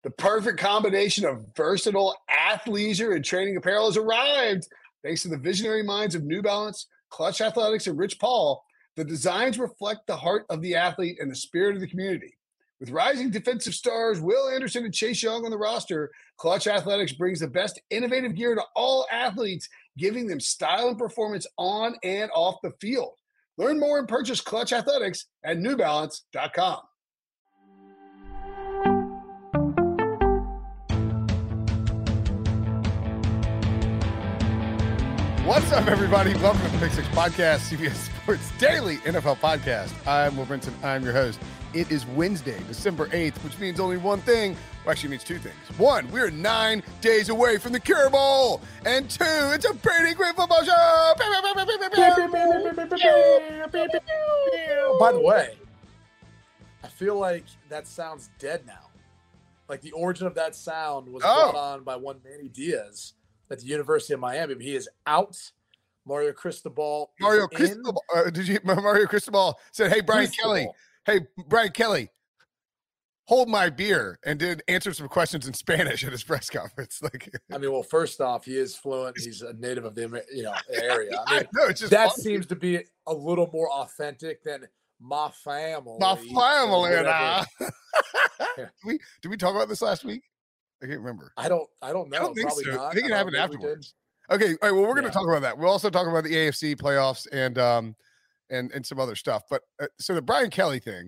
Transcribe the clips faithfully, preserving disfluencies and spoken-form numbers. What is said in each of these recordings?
The perfect combination of versatile athleisure and training apparel has arrived. Thanks to the visionary minds of New Balance, Clutch Athletics, and Rich Paul, the designs reflect the heart of the athlete and the spirit of the community. With rising defensive stars Will Anderson and Chase Young on the roster, Clutch Athletics brings the best innovative gear to all athletes, giving them style and performance on and off the field. Learn more and purchase Clutch Athletics at new balance dot com. What's up, everybody? Welcome to the Pick Six Podcast, C B S Sports Daily N F L Podcast. I'm Will Brinson. I'm your host. It is Wednesday, December eighth, which means only one thing. Well, actually means two things. One, we're nine days away from the Cure Bowl. And two, it's a pretty great football show. By the way, I feel like that sounds dead now. Like the origin of that sound was Oh. brought on by one Manny Diaz at the University of Miami, but he is out. Mario Cristobal. is Mario in. Cristobal. Uh, did you? Mario Cristobal said, "Hey, Brian Cristobal. Kelly. Hey, Brian Kelly, hold my beer," and did answer some questions in Spanish at his press conference. Like, I mean, well, first off, he is fluent. He's a native of the Amer- you know area. I I mean, know it's just that funny. seems to be a little more authentic than my family. My or family and whatever. I. Yeah. did we did we talk about this last week? I can't remember. I don't. I don't know. I don't think Probably so. not. I think it don't happened know if we did. afterwards. Okay, all right. Well, we're going to Yeah. talk about that. We'll also talk about the A F C playoffs and um and and some other stuff. But uh, so the Brian Kelly thing,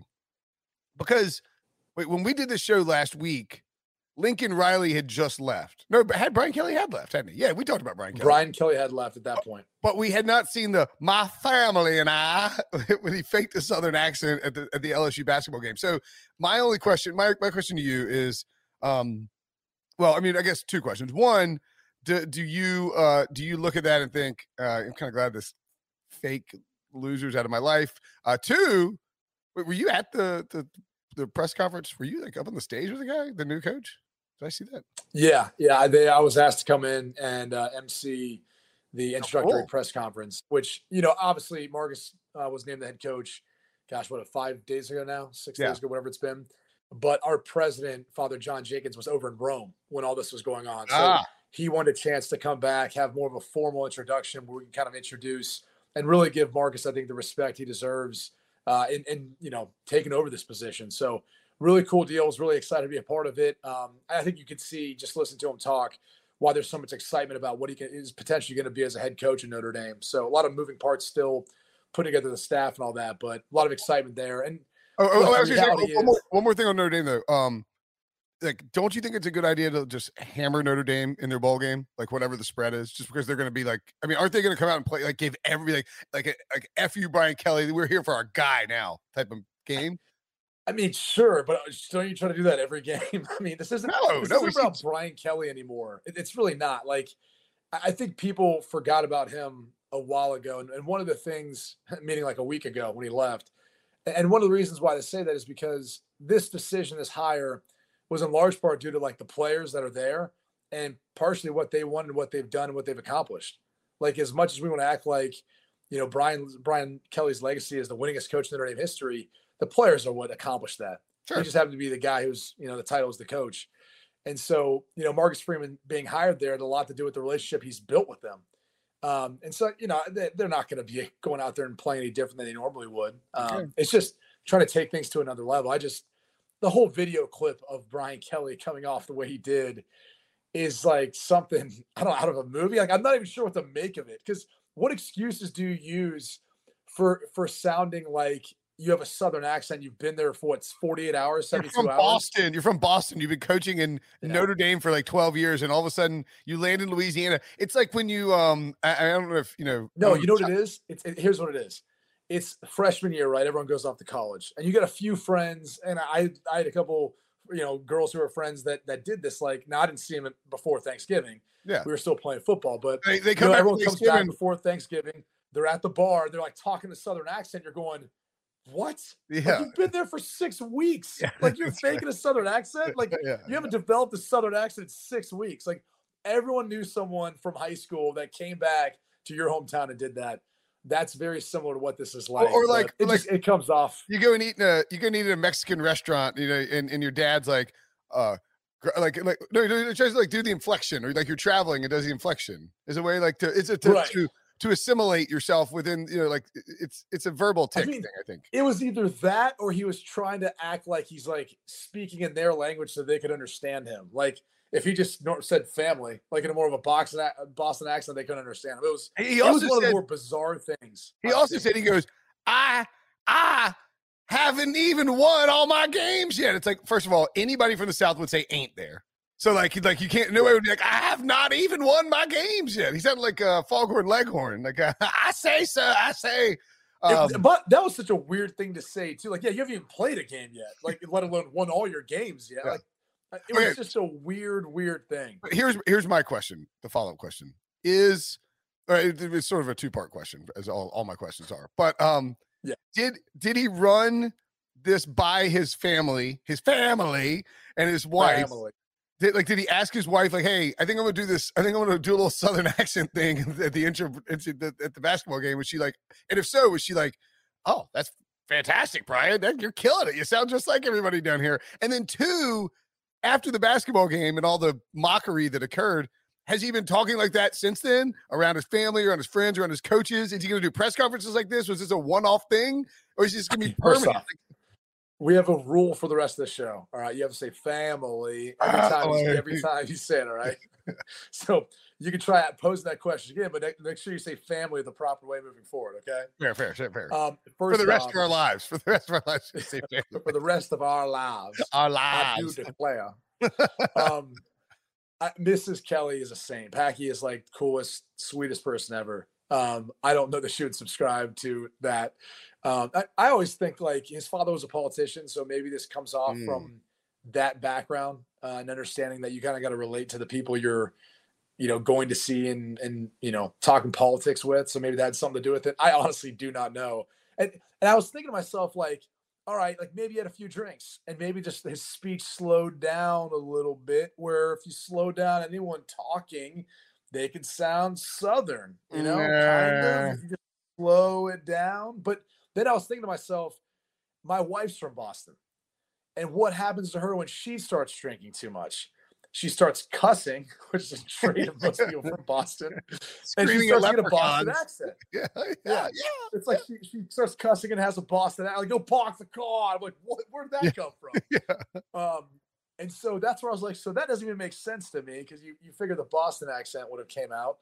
because wait, when we did this show last week, Lincoln Riley had just left. No, but had Brian Kelly had left, hadn't he? Yeah, we talked about Brian Kelly. Brian Kelly had left at that point. But we had not seen the "my family and I" when he faked the Southern accent at the at the L S U basketball game. So my only question, my my question to you is, um, well, I mean, I guess two questions. One, do do you uh, do you look at that and think uh, I'm kind of glad this fake loser's out of my life? Uh, two, wait, were you at the the the press conference? Were you like up on the stage with the guy, the new coach? Did I see that? Yeah, yeah. They, I was asked to come in and uh, M C the introductory cool. press conference, which, you know, obviously Marcus uh, was named the head coach, gosh, what, five days ago now, six Yeah. days ago, whatever it's been. But our president, Father John Jenkins, was over in Rome when all this was going on. So Ah. he wanted a chance to come back, have more of a formal introduction where we can kind of introduce and really give Marcus, I think, the respect he deserves uh, in, in, you know, taking over this position. So really cool deal. I was really excited to be a part of it. Um, I think you could see, just listen to him talk, why there's so much excitement about what he can, is potentially going to be as a head coach in Notre Dame. So a lot of moving parts still, putting together the staff and all that, but a lot of excitement there. And Oh, oh, Look, I was the gonna say, reality one, more, is- one more thing on Notre Dame though. Um, like, don't you think it's a good idea to just hammer Notre Dame in their bowl game, like whatever the spread is, just because they're going to be like, I mean, aren't they going to come out and play like give every like like a, like F you Brian Kelly, we're here for our guy now type of game? I mean, sure, but don't you try to do that every game? I mean, this isn't, No, this no, isn't we about see- Brian Kelly anymore. It, it's really not. Like, I I think people forgot about him a while ago. And, and one of the things, meaning like a week ago when he left, and one of the reasons why they say that is because this decision, this hire, was in large part due to like the players that are there and partially what they wanted, what they've done, and what they've accomplished. Like, as much as we want to act like, you know, Brian Brian Kelly's legacy is the winningest coach in Notre Dame history, the players are what accomplished that. Sure. He just happened to be the guy who's, you know, the title is the coach. And so, you know, Marcus Freeman being hired there had a lot to do with the relationship he's built with them. Um, and so, you know, they, they're not going to be going out there and playing any different than they normally would. Um, Okay. It's just trying to take things to another level. I just, the whole video clip of Brian Kelly coming off the way he did is like something, I don't know, out of a movie. Like, I'm not even sure what to make of it. Because what excuses do you use for for sounding like you have a Southern accent? You've been there for what, forty-eight hours, You're seventy-two from hours? Boston. You're from Boston. You've been coaching in Yeah. Notre Dame for like twelve years, and all of a sudden you land in Louisiana. It's like when you um, I, I don't know if you know. No, um, you know what it is? It's it, here's what it is. It's freshman year, right? Everyone goes off to college, and you got a few friends. And I, I had a couple, you know, girls who were friends that that did this. Like, now I didn't see them before Thanksgiving. Yeah. We were still playing football, but They, they you come know, back everyone from comes back Thanksgiving. before Thanksgiving. They're at the bar. They're like talking to Southern accent. You're going, what? Like, Yeah. you've been there for six weeks. Yeah, Like, you're that's right. faking a Southern accent. Like, Yeah, you haven't developed a Southern accent in six weeks. Like, everyone knew someone from high school that came back to your hometown and did that. That's very similar to what this is like. or like- but it like- just, it comes off. You go and eat in a you go and eat in a Mexican restaurant, you know, and, and your dad's like, uh, Like, like no, it tries to like do the inflection, or like you're traveling and does the inflection. Is a way like to it's a to, Right. to to assimilate yourself within, you know, like it's it's a verbal tick I mean, thing, I think. It was either that or he was trying to act like he's like speaking in their language so they could understand him. Like if he just nor- said family, like in a more of a Boston, Boston accent, they couldn't understand him. It was, He it was also one of said- the more bizarre things. He I've also seen. said, he goes, I, I haven't even won all my games yet. It's like, first of all, anybody from the South would say ain't there. So like, like you can't, nobody would be like, I have not even won my games yet. He sounded like a Foghorn Leghorn. Like, uh, I say, sir, I say. Um, It- but that was such a weird thing to say too. Like, yeah, you haven't even played a game yet. Like, let alone won all your games yet. Yeah. Like, it was Okay. just a weird, weird thing. here's here's my question. The follow up question is, uh, it- it's sort of a two part question, as all, all my questions are. But um, Yeah. did did he run this by his family, his family, and his wife? Family. Did, like, did he ask his wife, like, hey, I think I'm gonna do this. I think I'm gonna do a little Southern accent thing at the intro at the, at the basketball game. Was she like, and if so, was she like, oh, that's fantastic, Brian. That, you're killing it. You sound just like everybody down here. And then two, after the basketball game and all the mockery that occurred, has he been talking like that since then around his family, around his friends, around his coaches? Is he gonna do press conferences like this? Was this a one off thing, or is this gonna be First permanent? off, we have a rule for the rest of the show. All right. You have to say family every time, you, every time you say it. All right. So you can try out posing that question again, but make sure you say family the proper way moving forward. Okay. Fair, fair, fair, fair. Um, For the rest off, of our lives, for the rest of our lives, say family. for the rest of our lives, Our I do lives. declare. um, I, Missus Kelly is a saint. Packy is like coolest, sweetest person ever. Um, I don't know that she would subscribe to that. Um, I, I always think like his father was a politician, so maybe this comes off Mm. from that background uh, and understanding that you kind of got to relate to the people you're, you know, going to see and and you know talking politics with. So maybe that had something to do with it. I honestly do not know. And and I was thinking to myself like, all right, like maybe he had a few drinks and maybe just his speech slowed down a little bit. Where if you slow down anyone talking, they could sound Southern, you know, kind Nah. of. If you just slow it down. But then I was thinking to myself, my wife's from Boston. And what happens to her when she starts drinking too much? She starts cussing, which is a trait of most people from Boston. And she Screaming at starts to get a Boston leprechauns. accent. Yeah, yeah, Yeah. yeah. It's like she, she starts cussing and has a Boston accent. Like, go park the car. I'm like, what, where'd that Yeah. come from? Yeah. Um, and so that's where I was like, so that doesn't even make sense to me because you, you figure the Boston accent would have came out.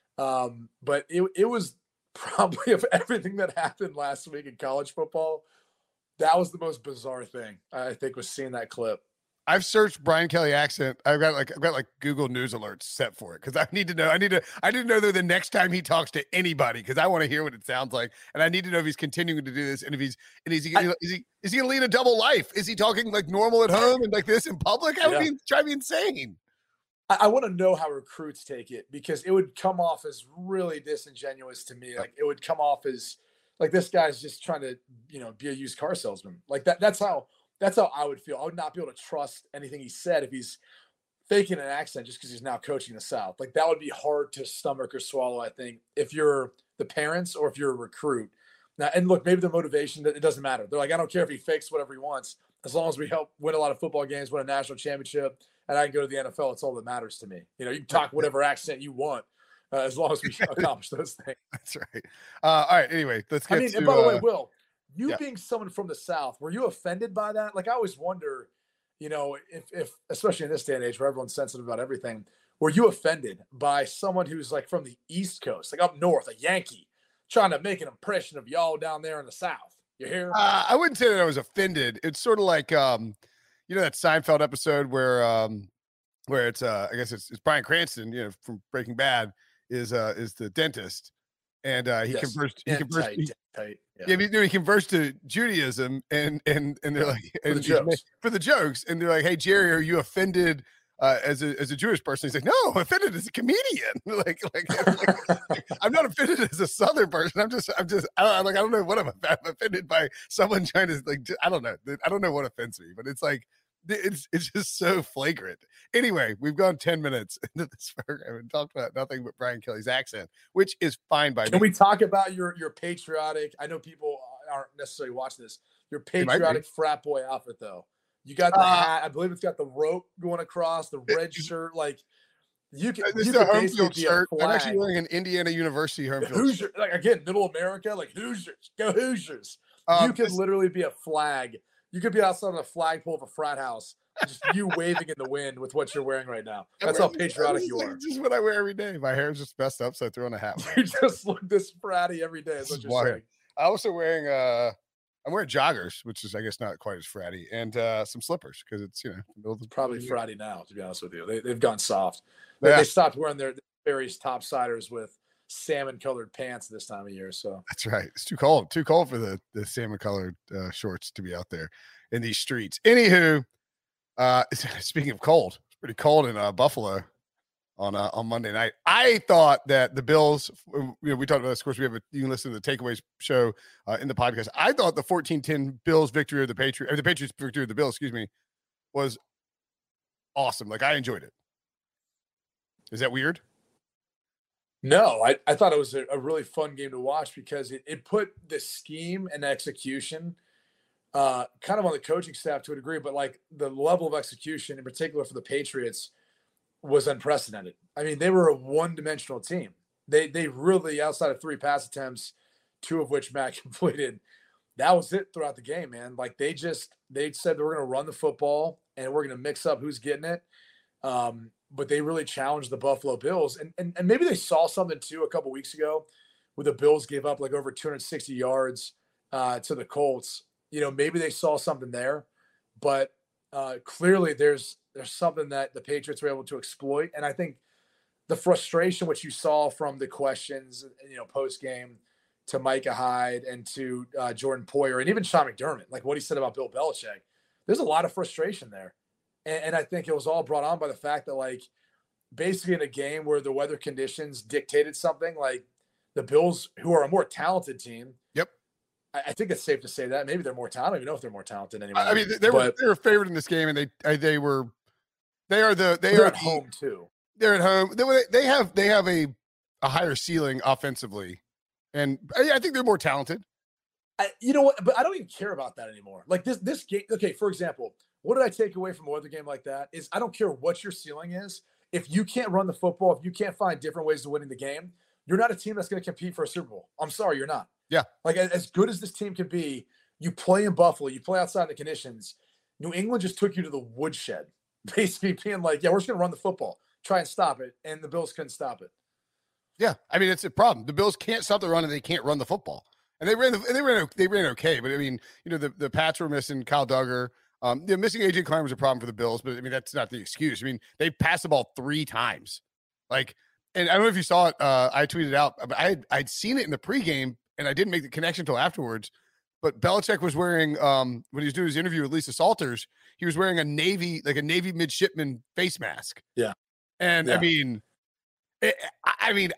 Um, but it, it was probably of everything that happened last week in college football, that was the most bizarre thing, I think, was seeing that clip. I've searched Brian Kelly accent. I've got like I've got like Google News alerts set for it because I need to know. I need to. I need to know that the next time he talks to anybody because I want to hear what it sounds like, and I need to know if he's continuing to do this and if he's and is he I, is he is he gonna lead a double life? Is he talking like normal at home and like this in public? That would Yeah. be drive me insane. I, I want to know how recruits take it because it would come off as really disingenuous to me. Like it would come off as like this guy's just trying to, you know, be a used car salesman. Like that. That's how. That's how I would feel. I would not be able to trust anything he said if he's faking an accent just because he's now coaching the South. Like that would be hard to stomach or swallow, I think, if you're the parents or if you're a recruit. Now, and look, maybe the motivation that it doesn't matter. They're like, I don't care if he fakes whatever he wants, as long as we help win a lot of football games, win a national championship, and I can go to the N F L. It's all that matters to me. You know, you can talk whatever accent you want, uh, as long as we accomplish those things. That's right. Uh, all right. Anyway, let's get I mean, to. and by the way, uh, Will, you yeah. being someone from the South, were you offended by that? Like, I always wonder, you know, if, if especially in this day and age where everyone's sensitive about everything, were you offended by someone who's like from the East Coast, like up north, a Yankee, trying to make an impression of y'all down there in the South? You hear? Uh, I wouldn't say that I was offended. It's sort of like, um, you know, that Seinfeld episode where, um, where it's, uh, I guess it's, it's Bryan Cranston, you know, from Breaking Bad, is uh, is the dentist, and uh, he Yes. conversed. He Yeah, conversed. tight, he- tight, yeah. Yeah, he, he conversed to Judaism, and and and they're like For the and he's ma- jokes. for the jokes, and they're like, "Hey, Jerry, are you offended uh, as a as a Jewish person?" He's like, "No, I'm offended as a comedian. like, like, like, I'm not offended as a Southern person. I'm just, I'm just, I don't, like, I don't know what I'm, I'm offended by someone trying to like, ju- I don't know, I don't know what offends me, but it's like." It's it's just so flagrant. Anyway, we've gone ten minutes into this program and talked about nothing but Brian Kelly's accent, which is fine by Can me. we talk about your your patriotic? I know people aren't necessarily watching this. Your might be. patriotic frat boy outfit, though. You got the Uh, hat. I believe it's got the rope going across, the red shirt. Like you can, This you is a could home basically field be shirt. a I'm actually flag. wearing an Indiana University home field shirt. Hoosier, like again, middle America, like Hoosiers, go Hoosiers. Um, you could this- literally be a flag. You could be outside on a flagpole of a frat house, just you waving in the wind with what you're wearing right now. I That's wear how this- patriotic this you is- are. This is what I wear every day. My hair's just messed up, so I throw on a hat. You just look this fratty every day. That's This what is you're wild. saying. I'm also wearing uh I'm wearing joggers, which is I guess not quite as fratty, and uh some slippers because it's you know the middle of the Probably year. Friday now, to be honest with you. They, they've gone soft. They, Yeah. they stopped wearing their various topsiders with salmon-colored pants this time of year. So That's right. It's too cold. Too cold for the the salmon colored uh, shorts to be out there in these streets. Anywho, uh speaking of cold, it's pretty cold in uh, Buffalo on uh, on Monday night. I thought that the Bills, you know, we talked about this. Of course, we have a you can listen to the Takeaways show uh, in the podcast. I thought the fourteen ten Bills victory of the Patriots, or the Patriots victory of the Bills, excuse me, was awesome. Like I enjoyed it. Is that weird? no, I, I thought it was a, a really fun game to watch because it, it put the scheme and execution uh, kind of on the coaching staff to a degree, but like the level of execution in particular for the Patriots was unprecedented. I mean, they were a one-dimensional team. They they really, outside of three pass attempts, two of which Matt completed, that was it throughout the game, man. Like they just they said they were going to run the football and we're going to mix up who's getting it. Um, but they really challenged the Buffalo Bills, and and and maybe they saw something too a couple weeks ago, where the Bills gave up like over two hundred sixty yards uh, to the Colts. You know, maybe they saw something there, but uh, clearly there's there's something that the Patriots were able to exploit, and I think the frustration which you saw from the questions, you know, post game to Micah Hyde and to uh, Jordan Poyer and even Sean McDermott, like what he said about Bill Belichick, there's a lot of frustration there. And, and I think it was all brought on by the fact that, like, basically in a game where the weather conditions dictated something, like the Bills, who are a more talented team. Yep. I, I think it's safe to say that. Maybe they're more talented. I don't even know if they're more talented anymore. I mean, they, they were but they were favored in this game, and they uh, they were they are the they they're are at the- home too. They're at home. They they have they have a a higher ceiling offensively, and I, I think they're more talented. I, you know what? But I don't even care about that anymore. Like this, this game. Okay, for example, what did I take away from a weather game like that? Is I don't care what your ceiling is. If you can't run the football, if you can't find different ways of winning the game, you're not a team that's going to compete for a Super Bowl. I'm sorry, you're not. Yeah. Like as, as good as this team can be, you play in Buffalo, you play outside the conditions. New England just took you to the woodshed, basically being like, yeah, we're just going to run the football, try and stop it, and the Bills couldn't stop it. Yeah, I mean it's a problem. The Bills can't stop the run, and they can't run the football. And they ran, the, and they ran, they ran okay. But I mean, you know, the, the Pats were missing Kyle Duggar. Um, the missing A J Klein was a problem for the Bills, but I mean that's not the excuse. I mean they passed the ball three times, like, and I don't know if you saw it. Uh, I tweeted out, but I had, I'd seen it in the pregame, and I didn't make the connection until afterwards. But Belichick was wearing, um, when he was doing his interview with Lisa Salters, he was wearing a Navy, like a Navy midshipman face mask. Yeah, and Yeah. I mean, it, I mean,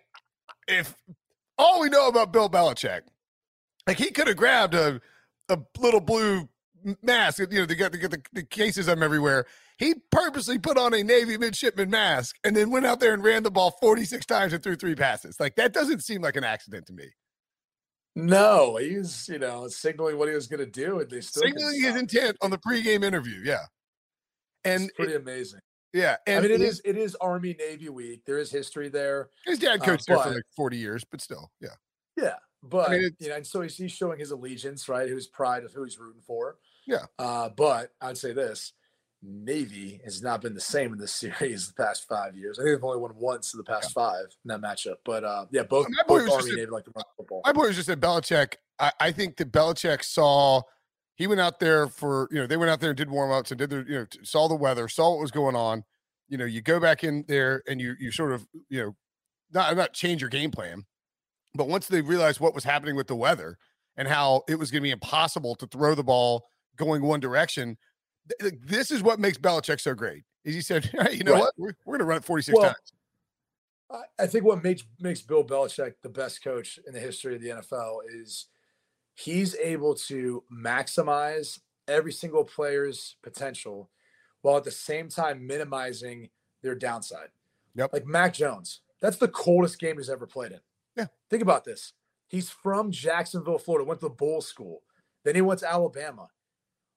if all we know about Bill Belichick, like he could have grabbed a a little blue mask, you know, they got, they got the, the cases of them everywhere. He purposely put on a Navy midshipman mask and then went out there and ran the ball forty-six times and threw three passes. Like that doesn't seem like an accident to me. no, he's you know signaling what he was going to do, and they still couldn't Signaling his stop it. intent on the pregame interview, yeah, and It's pretty amazing. yeah, and I mean, it his, is it is Army Navy week. There is history there. his dad uh, coached there for but- like forty years, but still, yeah, Yeah, but mean, it's- you know, and so he's, he's showing his allegiance, right? His pride of who he's rooting for. Yeah. Uh, but I'd say this: Navy has not been the same in this series the past five years. I think they've only won once in the past five in that matchup. But uh, yeah, both, My boy both was just Army a- and Navy like to run football. My point was just that Belichick, I, I think that Belichick saw, he went out there for, you know, they went out there and did warm ups and did their, you know, t- saw the weather, saw what was going on. You know, you go back in there and you, you sort of, you know, not, not change your game plan. But once they realized what was happening with the weather and how it was going to be impossible to throw the ball going one direction, th- this is what makes Belichick so great. Is he said, hey, you know Right. what? We're, we're going to run it forty-six Well, times. I- I think what makes makes Bill Belichick the best coach in the history of the N F L is he's able to maximize every single player's potential while at the same time minimizing their downside. Yep. Like Mac Jones, that's the coldest game he's ever played in. Yeah. Think about this. He's from Jacksonville, Florida, went to the Bull School. Then he went to Alabama.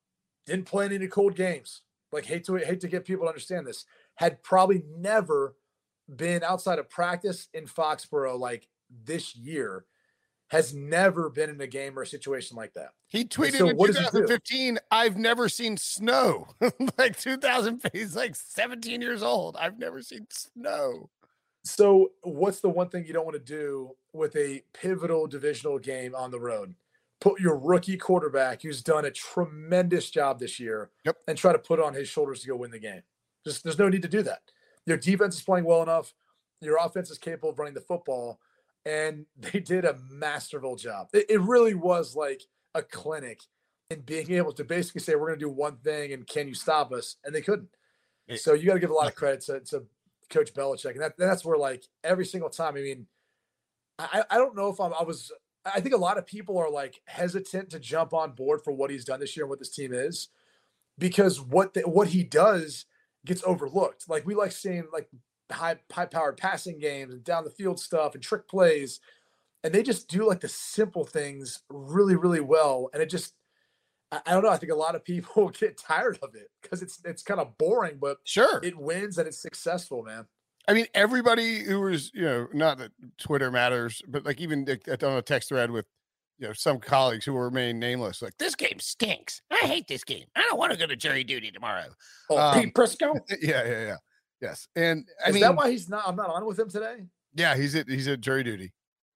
didn't play any cold games. Like, hate to hate to get people to understand this. Had probably never been outside of practice in Foxborough like this year. Has never been in a game or a situation like that. He tweeted so in twenty fifteen, I've never seen snow. Like two thousand, he's like seventeen years old. I've never seen snow. So what's the one thing you don't want to do with a pivotal divisional game on the road? Put your rookie quarterback, who's done a tremendous job this year, yep. and try to put it on his shoulders to go win the game. Just there's no need to do that. Your defense is playing well enough. Your offense is capable of running the football, and they did a masterful job. It, it really was like a clinic in being able to basically say, we're going to do one thing, and can you stop us? And they couldn't. It, so you got to give a lot of credit to, to Coach Belichick. And that, that's where, like, every single time, I mean, I, I don't know if I'm, I was – I think a lot of people are like hesitant to jump on board for what he's done this year and what this team is, because what the, what he does gets overlooked. Like, we like seeing like high high powered passing games and down the field stuff and trick plays, and they just do like the simple things really, really well. And it just, I, I don't know. I think a lot of people get tired of it because it's it's kind of boring, but sure, it wins and it's successful, man. I mean, everybody who was, you know, not that Twitter matters, but like even on a text thread with, you know, some colleagues who will remain nameless, like, this game stinks. I hate this game. I don't want to go to jury duty tomorrow. Oh, um, Pete Prisco? Yeah, yeah, yeah. Yes. And I Is mean, that why he's not, I'm not on with him today? Yeah, he's at, he's at jury duty.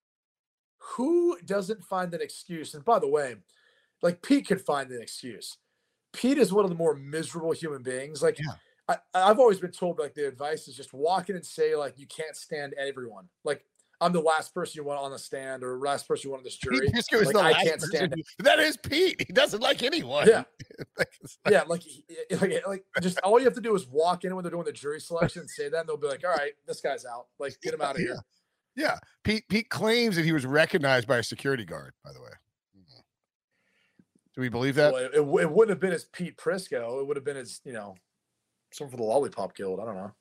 Who doesn't find an excuse? And by the way, like, Pete could find an excuse. Pete is one of the more miserable human beings. Like, yeah. I, I've always been told, like, the advice is just walk in and say, like, you can't stand everyone. Like, I'm the last person you want on the stand, or last person you want on this jury. Pete Prisco is like, the I last can't person. stand it. That is Pete. He doesn't like anyone. Yeah. like, yeah. Like, like, like, just all you have to do is walk in when they're doing the jury selection and say that, and they'll be like, all right, this guy's out. Like, get him out of yeah. here. Yeah. Pete, Pete claims that he was recognized by a security guard, by the way. Do we believe that? Well, it, it, it wouldn't have been as Pete Prisco. It would have been as, you know, someone for the Lollipop Guild. I don't know.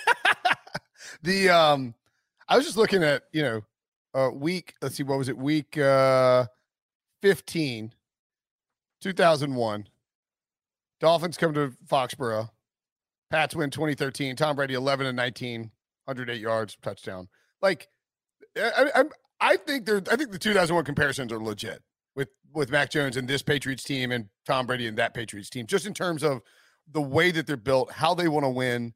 the um, I was just looking at, you know, uh, week. Let's see, what was it? Week uh, fifteen, two thousand one. Dolphins come to Foxborough. Pats win twenty thirteen. Tom Brady eleven and nineteen, one hundred eight yards, touchdown. Like, I, I, I think they're. I think the two thousand one comparisons are legit with with Mac Jones and this Patriots team and Tom Brady and that Patriots team, just in terms of the way that they're built, how they want to win.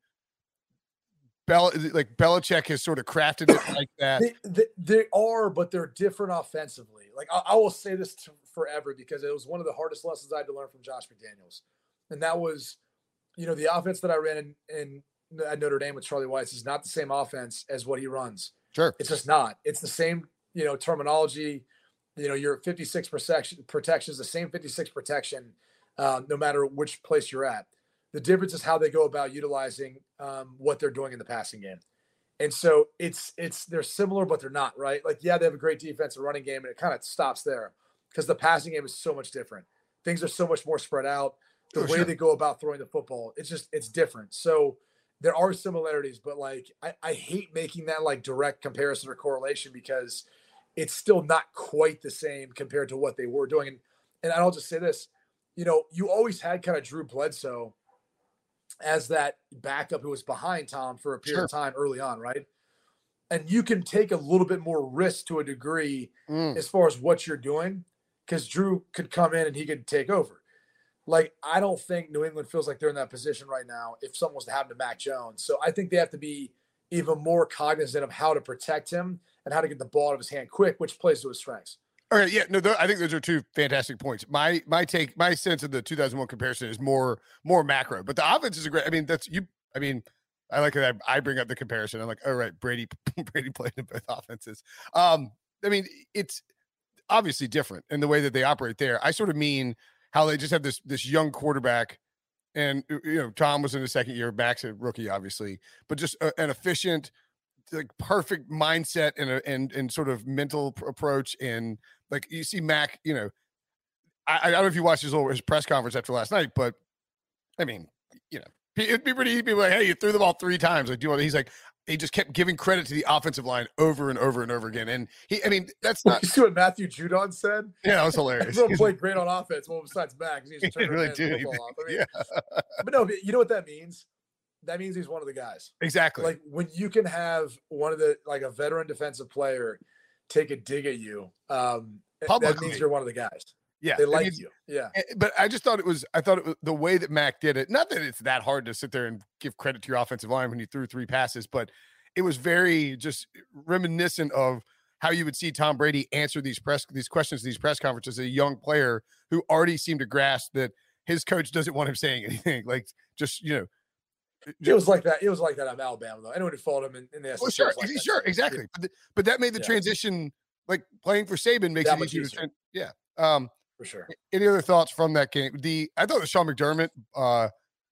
Bel- like Belichick has sort of crafted it like that. They, they, they are, but they're different offensively. Like, I, I will say this to, forever, because it was one of the hardest lessons I had to learn from Josh McDaniels. And that was, you know, the offense that I ran in, in at Notre Dame with Charlie Weis is not the same offense as what he runs. Sure. It's just not. It's the same, you know, terminology. You know, your fifty-six protection protection is the same fifty-six protection, um, no matter which place you're at. The difference is how they go about utilizing um, what they're doing in the passing game. And so it's, it's, they're similar, but they're not, right? Like, yeah, they have a great defensive running game, and it kind of stops there because the passing game is so much different. Things are so much more spread out. The oh, way sure. they go about throwing the football, it's just, it's different. So there are similarities, but like, I, I hate making that like direct comparison or correlation, because it's still not quite the same compared to what they were doing. And, and I'll just say this, you know, you always had kind of Drew Bledsoe as that backup who was behind Tom for a period Sure. of time early on, right? And you can take a little bit more risk to a degree Mm. as far as what you're doing, because Drew could come in and he could take over. Like, I don't think New England feels like they're in that position right now if something was to happen to Mac Jones. So I think they have to be even more cognizant of how to protect him and how to get the ball out of his hand quick, which plays to his strengths. All right, yeah, no, th- I think those are two fantastic points. My my take, my sense of the two thousand one comparison is more more macro, but the offense is a great. I mean, that's you. I mean, I like that. I bring up the comparison. I'm like, oh right, Brady Brady played in both offenses. Um, I mean, it's obviously different in the way that they operate there. I sort of mean how they just have this this young quarterback, and you know, Tom was in his second year, Mac's a rookie, obviously, but just a, an efficient, like perfect mindset and a, and and sort of mental pr- approach. And like you see Mac, you know, I, I don't know if you watched his little his press conference after last night, but I mean, you know, it'd be pretty easy to be like, hey, you threw the ball three times. Like, do you want? He's like, he just kept giving credit to the offensive line over and over and over again. And he, I mean, that's Well, not. you see what Matthew Judon said? Yeah, that was hilarious. Everyone played great on offense. Well, besides Mac, he's He turned didn't really man's do football anything. off. I mean, Yeah, but no, but you know what that means? That means he's one of the guys. exactly. Like when you can have one of the like a veteran defensive player take a dig at you, um, that Publicly. means you're one of the guys. Yeah, They I like mean, you. Yeah. eh, But I just thought it was. I thought it was the way that Mac did it. Not that it's that hard to sit there and give credit to your offensive line when you threw three passes, but it was very just reminiscent of how you would see Tom Brady answer these press these questions, these press conferences. A young player who already seemed to grasp that his coach doesn't want him saying anything. Like just you know. It was like that. It was like that at Alabama, though. Anyone who followed him in, in the S E C. Well, sure, was like that. sure, exactly. But, the, but that made the Yeah. transition, like playing for Saban, makes That it much easier. To easier. tran- yeah. Um, For sure. any other thoughts from that game? The I thought the Sean McDermott, uh,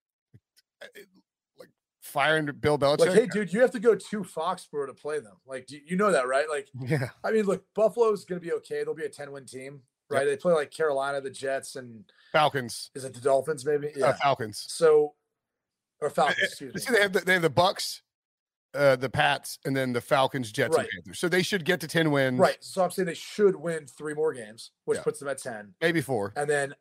like firing Bill Belichick. Like, hey, dude, you have to go to Foxborough to play them. Like, do you know that, right? Like, yeah, I mean, look, Buffalo's going to be okay. They'll be a ten-win team, right? They play like Carolina, the Jets, and Falcons. is it the Dolphins? Maybe. Uh, Yeah. Falcons. So, or Falcons. Excuse me. See, they have the, they have the Bucks, uh, the Pats, and then the Falcons, Jets, Right. and Panthers. So they should get to ten wins. Right. So I'm saying they should win three more games, which Yeah. puts them at ten. Maybe four. And then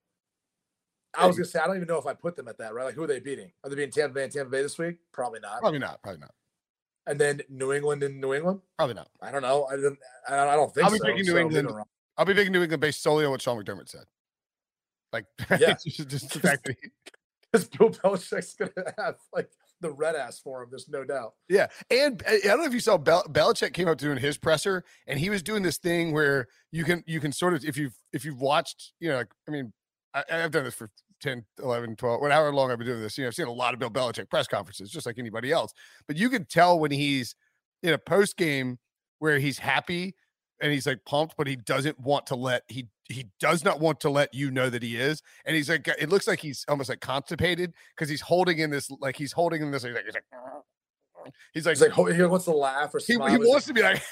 I was going to say, I don't even know if I put them at that, right? Like, who are they beating? Are they beating Tampa Bay and Tampa Bay this week? Probably not. Probably not. Probably not. And then New England and New England? Probably not. I don't know. I don't, I don't, I don't think I'll be so. picking New So, England. maybe I'm wrong. I'll be picking New England based solely on what Sean McDermott said. Like, Yeah. just, just the fact that he, Because Bill Belichick's going to have like the red ass for him. There's no doubt. yeah. And I I don't know if you saw Bel- Belichick came up doing his presser, and he was doing this thing where you can you can sort of if you've if you've watched, you know, like, I mean, I, I've done this for ten, eleven, twelve, whatever long I've been doing this. You know, I've seen a lot of Bill Belichick press conferences, just like anybody else. But you could tell when he's in a post game where he's happy and he's like pumped, but he doesn't want to let he he does not want to let you know that he is. And he's like, it looks like he's almost like constipated because he's holding in this, like he's holding in this. He's like, he's like, he's like, He's like, oh, he wants to laugh or he, smile. he He's wants like, to be like,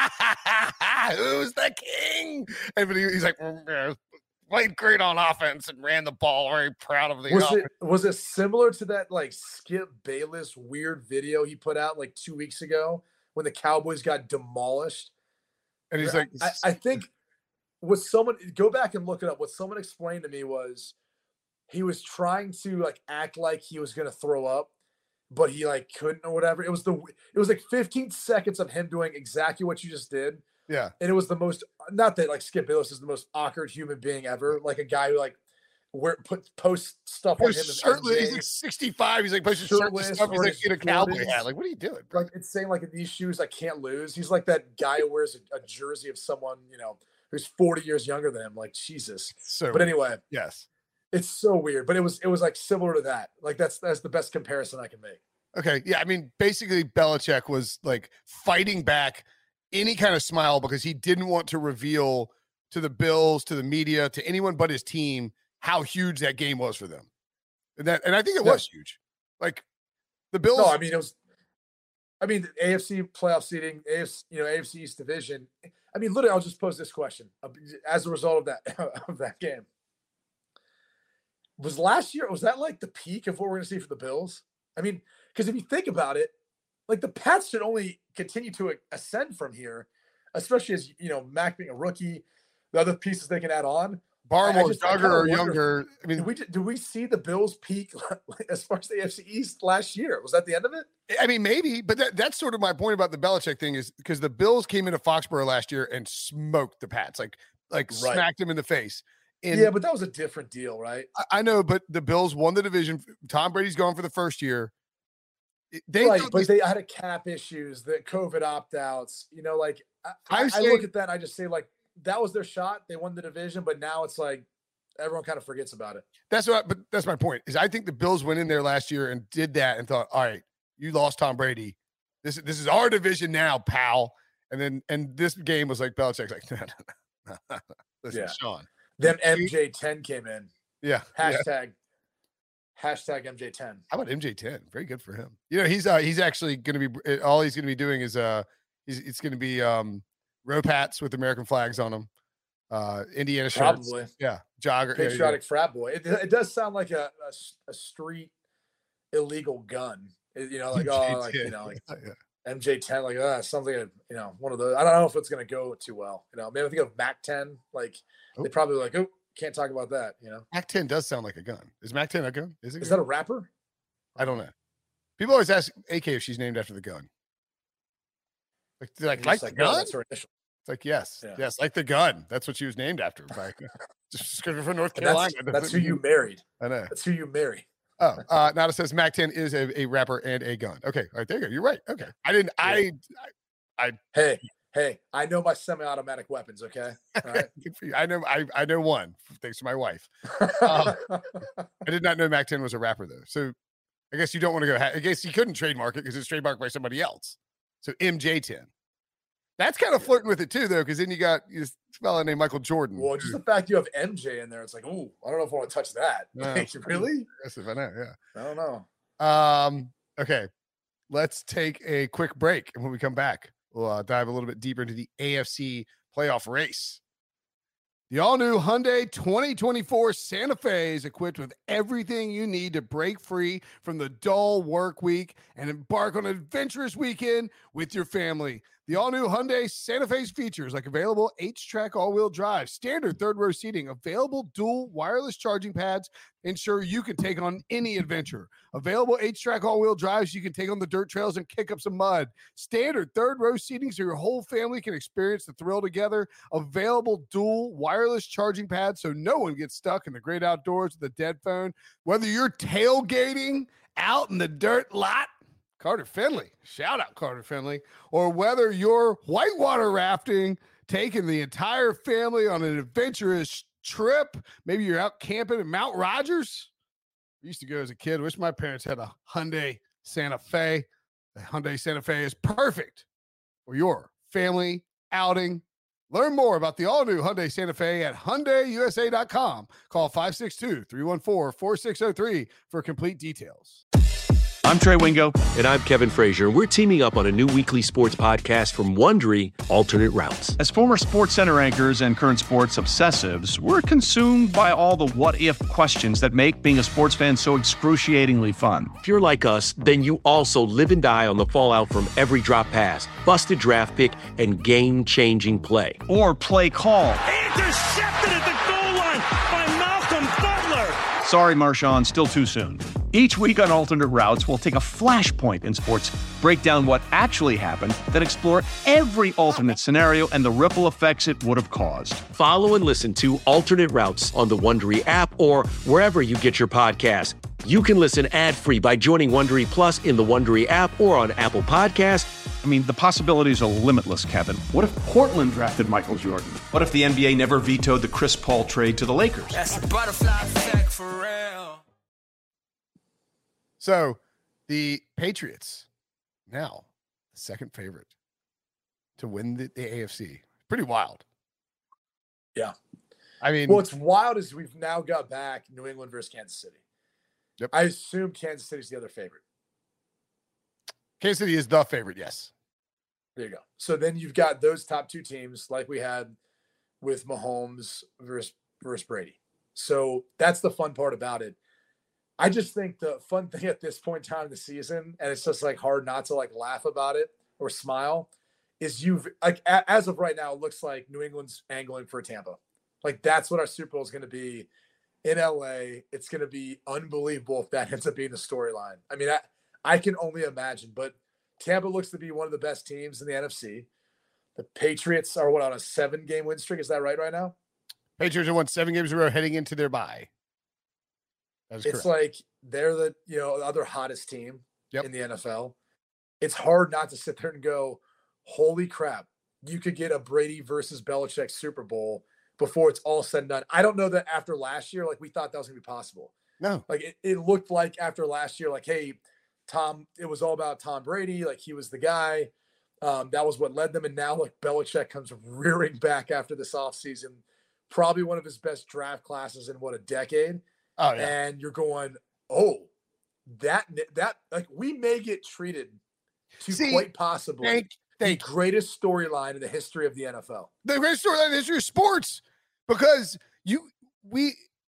who's the king? And but he, he's like, "Mm, yeah, played great on offense and ran the ball. Very proud of the was offense." it was it similar to that like Skip Bayless weird video he put out like two weeks ago when the Cowboys got demolished? And he's like, I, I think what someone go back and look it up. What someone explained to me was he was trying to like act like he was gonna throw up, but he like couldn't or whatever. It was the it was like fifteen seconds of him doing exactly what you just did. yeah, And it was the most not that like Skip Bayless is the most awkward human being ever, like a guy who like where put post stuff on him. He's and shirtless. He's M J. like sixty-five. He's like posting shirtless Shirtless stuff. He's or like his in a cowboy forties. hat. Like, what are you doing, bro? Like it's saying like in these shoes I can't lose. He's like that guy who wears a, a jersey of someone, you know, who's forty years younger than him. Like Jesus. So, But anyway, yes. it's so weird. But it was it was like similar to that. Like that's that's the best comparison I can make. Okay. Yeah. I mean, basically, Belichick was like fighting back any kind of smile because he didn't want to reveal to the Bills, to the media, to anyone but his team how huge that game was for them. And that, and I think it Yeah. was huge. Like the Bills. No, I mean it was. I mean the A F C playoff seeding, A F C, you know, A F C East division. I mean, literally, I'll just pose this question as a result of that of that game. Was last year was that like the peak of what we're going to see for the Bills? I mean, because if you think about it, like the Pats should only continue to ascend from here, especially as you know Mac being a rookie, the other pieces they can add on. Barmore, just- I Duggar, kinda or wonder if- younger. I Did mean, we did we see the Bills peak as far as the A F C East last year? Was that the end of it? I mean, maybe, but that, that's sort of my point about the Belichick thing is because the Bills came into Foxborough last year and smoked the Pats, like like Right. smacked them in the face. And Yeah, but that was a different deal, right? I, I know, but the Bills won the division. Tom Brady's gone for the first year. They Right, thought but these- they had a cap issues, the COVID opt outs. You know, like I, I, I'm I saying- look at that and I just say, like, that was their shot. They won the division, but now it's like everyone kind of forgets about it. that's what. I, but that's my point. Is I think the Bills went in there last year and did that and thought, all right, you lost Tom Brady. This this is our division now, pal. And then and this game was like Belichick's like, no, no, no. Listen, Yeah. Sean. Then M J ten came in. Yeah. yeah. Hashtag hashtag M J ten. How about M J ten? Very good for him. You know, he's uh he's actually going to be all he's going to be doing is uh he's it's going to be um rope hats with American flags on them. Uh Indiana shirts. Probably. Yeah, jogger. yeah, yeah. Patriotic frat boy. It, it does sound like a, a, a street illegal gun. You know, like oh, like you know, like yeah. M J ten, like uh, something, you know, one of those. I don't know if it's going to go too well. You know, maybe I think of Mac ten. Like oh. they probably like, oh, can't talk about that. You know, Mac ten does sound like a gun. Is Mac ten a gun? Is it? Is that a rapper? I don't know. People always ask A K if she's named after the gun. Like, like, like, like the gun? No, that's her initial. It's like, yes, yeah. yes, like the gun. That's what she was named after. By, just because from North Carolina. That's, that's who you married. I know. That's who you marry. Oh, uh, now it says Mac ten is a, a rapper and a gun. Okay, all right, there you go. You're right. Okay, I didn't. Yeah. I, I, I. Hey, hey, I know my semi-automatic weapons. Okay, all right. I know. I, I know one. Thanks to my wife. Um, I did not know Mac ten was a rapper though. So I guess you don't want to go. I guess you couldn't trademark it because it's trademarked by somebody else. So M J ten. That's kind of flirting with it too, though, because then you got this fella named Michael Jordan. Well, just the fact you have M J in there, it's like, oh, I don't know if I want to touch that. No, like, really? Yes, if I know, yeah. I don't know. Um. Okay, let's take a quick break, and when we come back, we'll uh, dive a little bit deeper into the A F C playoff race. The all-new Hyundai twenty twenty-four Santa Fe is equipped with everything you need to break free from the dull work week and embark on an adventurous weekend with your family. The all-new Hyundai Santa Fe's features like available H-Track all-wheel drive, standard third-row seating, available dual wireless charging pads, ensure you can take on any adventure. Available H-Track all-wheel drives, you can take on the dirt trails and kick up some mud. Standard third-row seating so your whole family can experience the thrill together. Available dual wireless charging pads so no one gets stuck in the great outdoors with a dead phone. Whether you're tailgating out in the dirt lot, Carter Finley, shout out Carter Finley, or whether you're whitewater rafting, taking the entire family on an adventurous trip, maybe you're out camping in Mount Rogers. I used to go as a kid. Wish my parents had a Hyundai Santa Fe. The Hyundai Santa Fe is perfect for your family outing. Learn more about the all-new Hyundai Santa Fe at Hyundai U S A dot com. Call five six two, three one four, four six zero three for complete details. I'm Trey Wingo. And I'm Kevin Frazier. We're teaming up on a new weekly sports podcast from Wondery, Alternate Routes. As former Sports Center anchors and current sports obsessives, we're consumed by all the what-if questions that make being a sports fan so excruciatingly fun. If you're like us, then you also live and die on the fallout from every drop pass, busted draft pick, and game-changing play. Or play call. Intercepted at the goal line by Malcolm Butler. Sorry, Marshawn, still too soon. Each week on Alternate Routes, we'll take a flashpoint in sports, break down what actually happened, then explore every alternate scenario and the ripple effects it would have caused. Follow and listen to Alternate Routes on the Wondery app or wherever you get your podcasts. You can listen ad-free by joining Wondery Plus in the Wondery app or on Apple Podcasts. I mean, the possibilities are limitless, Kevin. What if Portland drafted Michael Jordan? What if the N B A never vetoed the Chris Paul trade to the Lakers? That's a butterfly effect for real. So, the Patriots, now the second favorite to win the, the A F C. Pretty wild. Yeah. I mean, what's wild is we've now got back New England versus Kansas City. Yep. I assume Kansas City's the other favorite. Kansas City is the favorite, yes. There you go. So then you've got those top two teams like we had with Mahomes versus, versus Brady. So that's the fun part about it. I just think the fun thing at this point in time in the season, and it's just like hard not to like laugh about it or smile, is you've like a, as of right now, it looks like New England's angling for Tampa. Like that's what our Super Bowl is going to be in L A. It's going to be unbelievable if that ends up being the storyline. I mean, I, I can only imagine, but Tampa looks to be one of the best teams in the N F C. The Patriots are what, on a seven game win streak? Is that right right now? Patriots have won seven games in a row heading into their bye. It's correct. Like they're the, you know, the other hottest team yep. in the N F L. It's hard not to sit there and go, holy crap, you could get a Brady versus Belichick Super Bowl before it's all said and done. I don't know that after last year, like we thought that was going to be possible. No. Like it, it looked like after last year, like, hey, Tom, it was all about Tom Brady. Like he was the guy. Um, that was what led them. And now like Belichick comes rearing back after this offseason, probably one of his best draft classes in what, a decade. Oh, yeah. And you're going, oh, that, that, like, we may get treated to See, quite possibly thank, thank the greatest storyline in the history of the N F L. The greatest storyline in the history of sports, because you, we,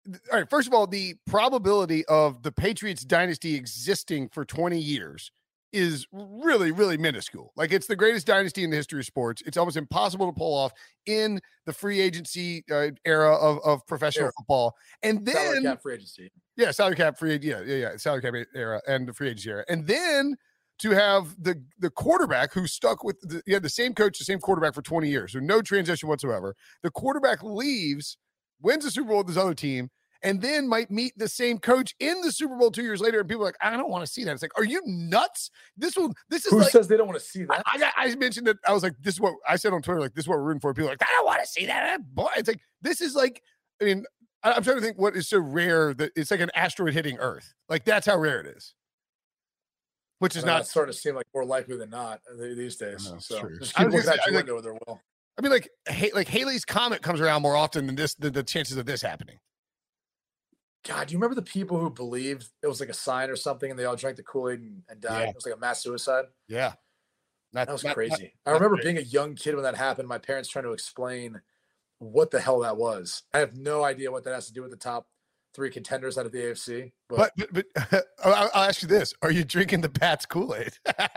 all right, first of all, the probability of the Patriots dynasty existing for twenty years is really, really minuscule. Like, it's the greatest dynasty in the history of sports. It's almost impossible to pull off in the free agency uh, era of, of professional Era. football. And then Salary cap free agency. Yeah, salary cap free. Yeah, yeah, yeah. Salary cap era and the free agency era. And then to have the the quarterback who stuck with the, he had the same coach, the same quarterback for twenty years, so no transition whatsoever. The quarterback leaves, wins the Super Bowl with his other team, and then might meet the same coach in the Super Bowl two years later. And people are like, I don't want to see that. It's like, are you nuts? This will, this is Who like, says they don't want to see that? I, I, I mentioned that I was like, this is what I said on Twitter, like, this is what we're rooting for. People are like, I don't want to see that. Boy, it's like, this is like, I mean, I, I'm trying to think what is so rare that it's like an asteroid hitting Earth. Like, that's how rare it is. Which is I know, not it's starting to seem like more likely than not these days. I know, it's so true. just I keep was looking gonna at say, your I window with their will. I mean, like, hey, like Haley's Comet comes around more often than this, than the chances of this happening. God, do you remember the people who believed it was like a sign or something and they all drank the Kool-Aid and, and died? Yeah. It was like a mass suicide. Yeah. Not, That was not- crazy. not- I remember not being a young kid when that happened. My parents trying to explain what the hell that was. I have no idea what that has to do with the top three contenders out of the A F C. But, But, but, but I'll, I'll ask you this. Are you drinking the Pats Kool-Aid?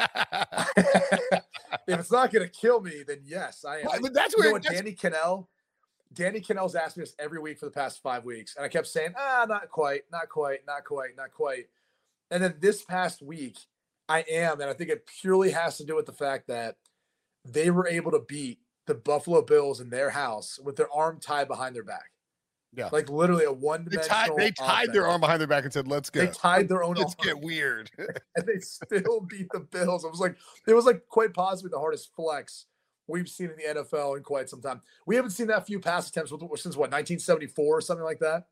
if it's not going to kill me, then yes, I am. Well, but that's You know where what, that's- Danny Cannell, Danny Cannell's asked me this every week for the past five weeks. And I kept saying, ah, not quite, not quite, not quite, not quite. And then this past week, I am. And I think it purely has to do with the fact that they were able to beat the Buffalo Bills in their house with their arm tied behind their back. Yeah. Like literally a They one-dimensional tied, they tied their offense. arm behind their back and said, let's go. They tied their own Let's arm. get weird. And they still beat the Bills. I was like, it was like quite possibly the hardest flex we've seen in the N F L in quite some time. We haven't seen that few pass attempts since what, nineteen seventy-four or something like that.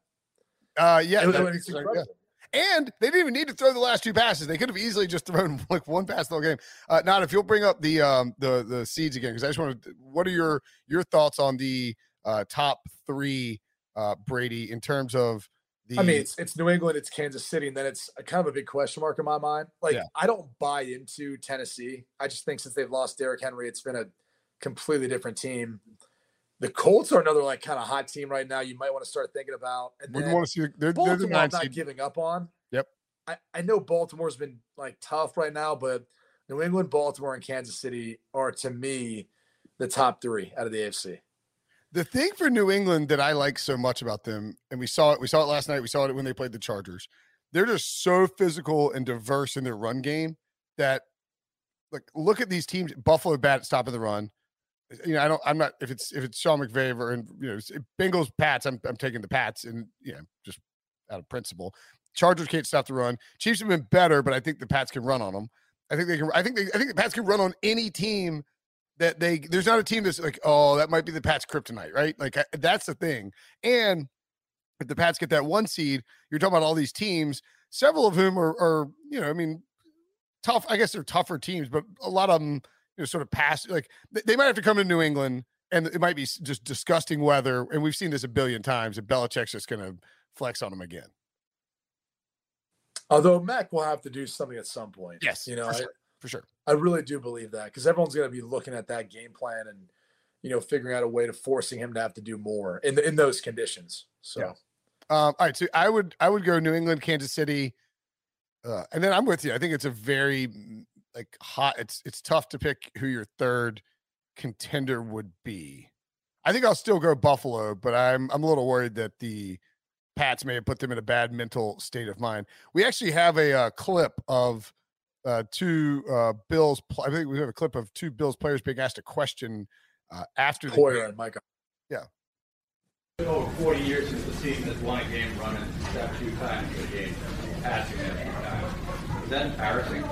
Uh, yeah, It was- that- it's yeah. incredible. And they didn't even need to throw the last two passes. They could have easily just thrown like one pass the whole game. Uh, Not if you'll bring up the um, the the seeds again, because I just want to. What are your your thoughts on the uh, top three, uh, Brady, in terms of the? I mean, it's it's New England, it's Kansas City, and then it's a kind of a big question mark in my mind. Like, Yeah. I don't buy into Tennessee. I just think since they've lost Derrick Henry, it's been a completely different team. The Colts are another like kind of hot team right now. You might want to start thinking about. And wouldn't then want to see. They're, they're the Baltimore, nine I'm not seed. giving up on. Yep. I, I know Baltimore's been like tough right now, but New England, Baltimore, and Kansas City are to me the top three out of the A F C. The thing for New England that I like so much about them, and we saw it, we saw it last night. We saw it when they played the Chargers. They're just so physical and diverse in their run game that, like, look at these teams. Buffalo bad at stopping the run. You know, I don't. I'm not. If it's if it's Sean McVay or and you know Bengals Pats, I'm I'm taking the Pats, and you know just out of principle. Chargers can't stop the run. Chiefs have been better, but I think the Pats can run on them. I think they can. I think they. I think the Pats can run on any team that they. There's not a team that's like, oh, that might be the Pats' kryptonite, right? Like I, that's the thing. And if the Pats get that one seed, you're talking about all these teams, several of whom are, are you know, I mean, tough. I guess they're tougher teams, but a lot of them. You know, sort of pass like they might have to come to New England, and it might be just disgusting weather. And we've seen this a billion times. And Belichick's just going to flex on them again. Although Mac will have to do something at some point. Yes, you know, for I, sure. For sure. I really do believe that because everyone's going to be looking at that game plan and you know figuring out a way to forcing him to have to do more in in those conditions. So, yeah. um, all right. So I would I would go New England, Kansas City, uh, and then I'm with you. I think it's a very like hot. It's it's tough to pick who your third contender would be. I think I'll still go Buffalo, but I'm I'm a little worried that the Pats may have put them in a bad mental state of mind. We actually have a uh, clip of uh, two uh, Bills. Pl- I think we have a clip of two Bills players being asked a question uh, after the Poyer game. and Micah. Yeah. It's been over forty years since the team has won a game running except two times a game, passing it a few times. Is that embarrassing?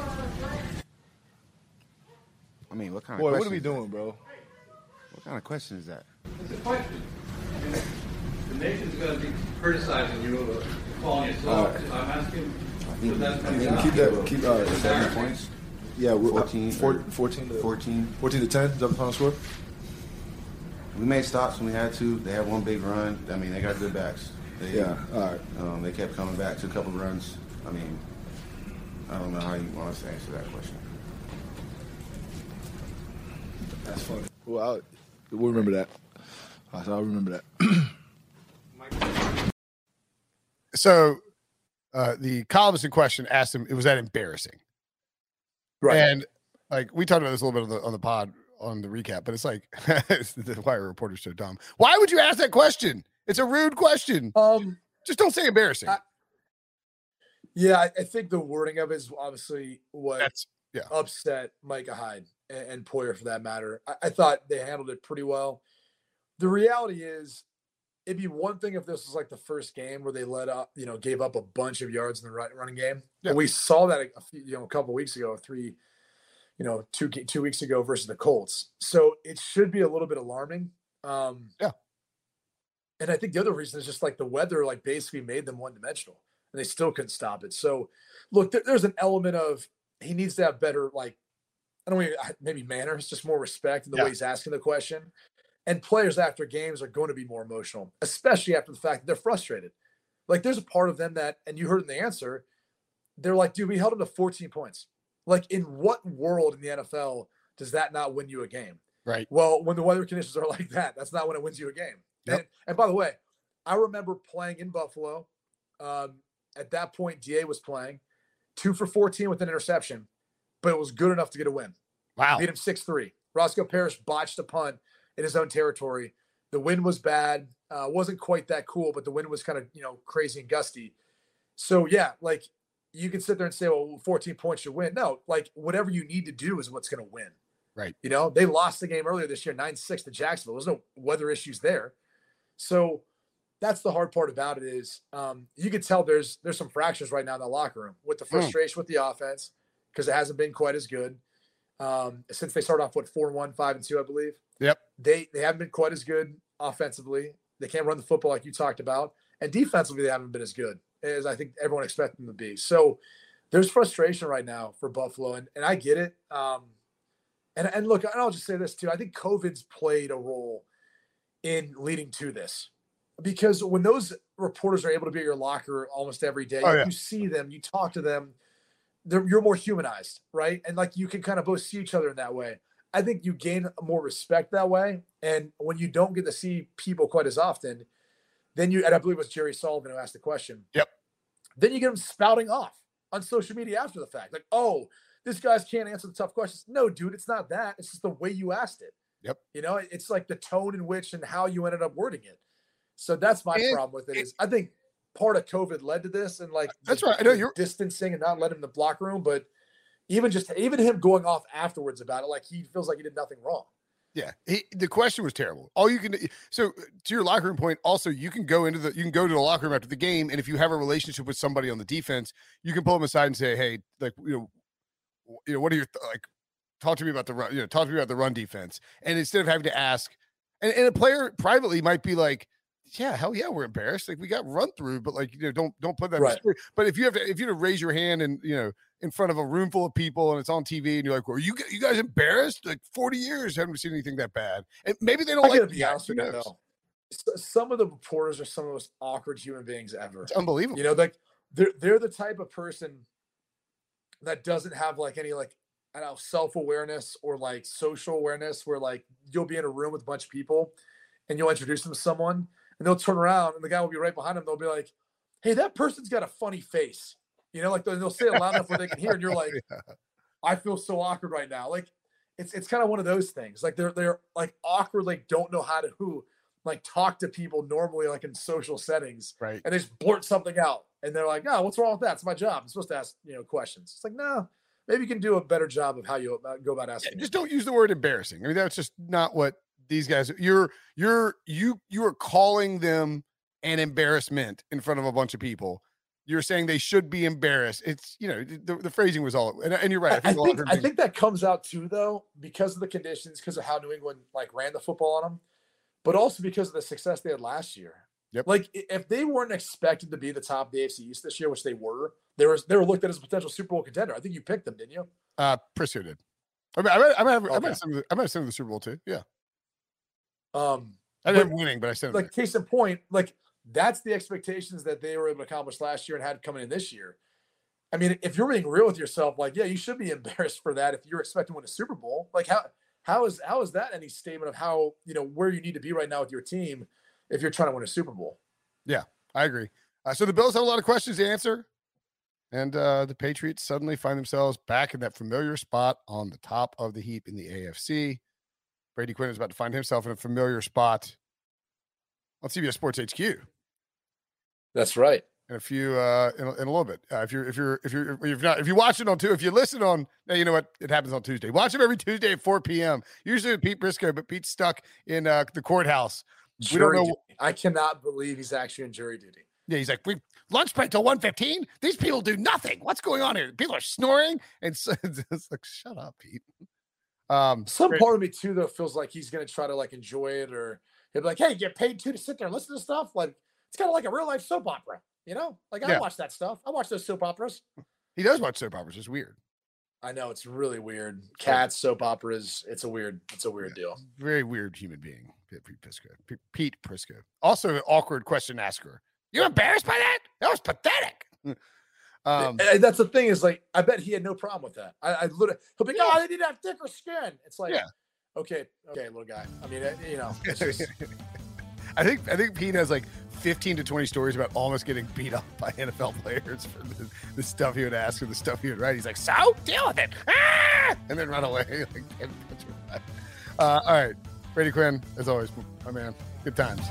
I mean, what kind Boy, of what question are we is that? doing, bro? What kind of question is that? It's a question. I mean, the nation's going to be criticizing you or calling you soft. Uh, I'm asking. I think, so that's I think my Keep job. that. Keep uh, It's seven embarrassing. points. Yeah, we, fourteen, four, fourteen, to, fourteen. fourteen to ten. Is that the final score? We made stops when we had to. They had one big run. I mean, they got good backs. They, Yeah. All right. Um, they kept coming back to a couple runs. I mean, I don't know how you want us to answer that question. That's funny. Well, I'll, we'll remember that. I'll remember that. so uh, the columnist in question asked him, was that embarrassing? Right. And like, we talked about this a little bit on the, on the pod on the recap, but it's like, it's the why are reporters so dumb? Why would you ask that question? It's a rude question. Um, Just don't say embarrassing. I, yeah, I, I think the wording of it is obviously what That's yeah. upset Micah Hyde and, and Poyer for that matter. I, I thought they handled it pretty well. The reality is, it'd be one thing if this was like the first game where they let up, you know, gave up a bunch of yards in the run, running game. Yeah. But we saw that a few, you know, a couple of weeks ago, three, you know, two two weeks ago versus the Colts. So it should be a little bit alarming. Um, yeah. And I think the other reason is just like the weather, like basically made them one dimensional, and they still couldn't stop it. So, look, there, there's an element of he needs to have better, like, I don't know, maybe manners, just more respect in the yeah. way he's asking the question. And players after games are going to be more emotional, especially after the fact that they're frustrated. Like, there's a part of them that, and you heard in the answer, they're like, dude, we held them to fourteen points. Like, in what world in the N F L does that not win you a game? Right. Well, when the weather conditions are like that, that's not when it wins you a game. Yep. And, and by the way, I remember playing in Buffalo. Um, at that point, D A was playing two for fourteen with an interception, but it was good enough to get a win. Wow. Beat him six three. Roscoe Parrish botched a punt in his own territory. The wind was bad. Uh, wasn't quite that cool, but the wind was kind of, you know, crazy and gusty. So, yeah, like, you can sit there and say, well, fourteen points should win. No, like, whatever you need to do is what's going to win. Right. You know, they lost the game earlier this year, nine six to Jacksonville. There's no weather issues there. So that's the hard part about it is um, you can tell there's there's some fractures right now in the locker room with the frustration mm. with the offense because it hasn't been quite as good um, since they started off, what, four and one, five and two, I believe. Yep. They they haven't been quite as good offensively. They can't run the football like you talked about. And defensively, they haven't been as good as I think everyone expected them to be. So there's frustration right now for Buffalo, and, and I get it. Um, and, and look, and I'll just say this too. I think COVID's played a role in leading to this. Because when those reporters are able to be at your locker almost every day, oh, yeah. you see them, you talk to them, they're, you're more humanized, right? And like you can kind of both see each other in that way. I think you gain more respect that way. And when you don't get to see people quite as often, then you, and I believe it was Jerry Sullivan who asked the question. Yep. Then you get them spouting off on social media after the fact. Like, oh, this guy's can't answer the tough questions. No, dude, it's not that. It's just the way you asked it. Yep. You know, it's like the tone in which and how you ended up wording it. So that's my and, problem with it is I think part of COVID led to this and like that's the, right. I know you're distancing and not letting him in the block room, but even just even him going off afterwards about it, like he feels like he did nothing wrong. Yeah, he, the question was terrible. All you can so to your locker room point. Also, you can go into the you can go to the locker room after the game, and if you have a relationship with somebody on the defense, you can pull them aside and say, "Hey, like you know, you know, what are your like? Talk to me about the run. You know, talk to me about the run defense." And instead of having to ask, and, and a player privately might be like, yeah, hell yeah, we're embarrassed. Like we got run through, but like, you know, don't, don't put that right. in the But if you have to, if you have to raise your hand and, you know, in front of a room full of people and it's on T V and you're like, well, you, you guys embarrassed? Like forty years, haven't seen anything that bad. And maybe they don't I like gotta be honest with you, though. Some of the reporters are some of the most awkward human beings ever. It's unbelievable. You know, like they're, they're the type of person that doesn't have like any, like, I don't know, self-awareness or like social awareness where like you'll be in a room with a bunch of people and you'll introduce them to someone. And they'll turn around and the guy will be right behind them. They'll be like, hey, that person's got a funny face. You know, like they'll say it loud enough where they can hear. And you're like, yeah. I feel so awkward right now. Like it's it's kind of one of those things. Like they're they're like awkward, like don't know how to who like talk to people normally, like in social settings. Right. And they just blurt something out. And they're like, oh, what's wrong with that? It's my job. I'm supposed to ask, you know, questions. It's like, no, maybe you can do a better job of how you go about asking. Yeah, just don't use the word embarrassing. I mean, that's just not what these guys, you're, you're, you, you are calling them an embarrassment in front of a bunch of people. You're saying they should be embarrassed. It's, you know, the, the phrasing was all, and, and you're right. I think, I think, I think that comes out too, though, because of the conditions, because of how New England like ran the football on them, but also because of the success they had last year. Yep. Like if they weren't expected to be the top of the A F C East this year, which they were, they were, they were looked at as a potential Super Bowl contender. I think you picked them, didn't you? Uh, Prisco did. I mean, I might, I might have, okay. I might have sent them, I might have sent them the Super Bowl too. Yeah. Um, I didn't winning, but I said like case in point, like that's the expectations that they were able to accomplish last year and had coming in this year. I mean, if you're being real with yourself, like, yeah, you should be embarrassed for that if you're expecting to win a Super Bowl. Like, how how is how is that any statement of how, you know, where you need to be right now with your team if you're trying to win a Super Bowl? Yeah, I agree. Uh, so the Bills have a lot of questions to answer. And uh, the Patriots suddenly find themselves back in that familiar spot on the top of the heap in the A F C. Brady Quinn is about to find himself in a familiar spot on C B S Sports H Q. That's right. In a few, uh, in, a, in a little bit. Uh, if you're, if you're, if you're, if you're not, if you watch it on two, if you listen on, now you know what, it happens on Tuesday. Watch him every Tuesday at four p.m. Usually with Pete Briscoe, but Pete's stuck in uh, the courthouse. Jury we don't know. duty. I cannot believe he's actually in jury duty. Yeah, he's like, we lunch break till one fifteen. These people do nothing. What's going on here? People are snoring, and so, it's like, shut up, Pete. Um, Some great. part of me too, though, feels like he's gonna try to like enjoy it, or he'll be like, "Hey, get paid too to sit there and listen to stuff." Like it's kind of like a real life soap opera, you know? Like I Yeah. watch that stuff. I watch those soap operas. He does watch soap operas. It's weird. I know it's really weird. Cats, soap operas. It's a weird. It's a weird Yeah. deal. Very weird human being, Pete Prisco. Pete, Pete Prisco. Also, an awkward question asker. You embarrassed by that? That was pathetic. Um, And that's the thing is like I bet he had no problem with that. I, I literally he'll be like, "Oh, they need to have thicker skin." It's like, Yeah. okay, okay, little guy. I mean, it, you know, it's just, I think I think Pete has like fifteen to twenty stories about almost getting beat up by N F L players for the, the stuff he would ask or the stuff he would write. He's like, "So deal with it," ah! and then run away. Like, that's right. uh, all right, Brady Quinn, as always, my man. Good times.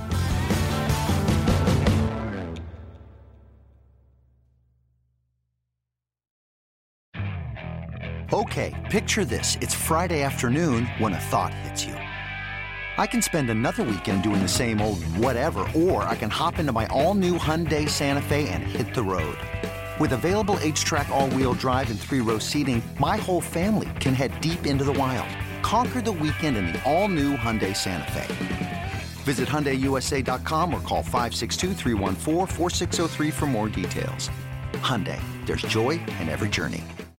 Okay, picture this. It's Friday afternoon when a thought hits you. I can spend another weekend doing the same old whatever, or I can hop into my all-new Hyundai Santa Fe and hit the road. With available H-Track all-wheel drive and three-row seating, my whole family can head deep into the wild. Conquer the weekend in the all-new Hyundai Santa Fe. Visit Hyundai U S A dot com or call five six two, three one four, four six zero three for more details. Hyundai, there's joy in every journey.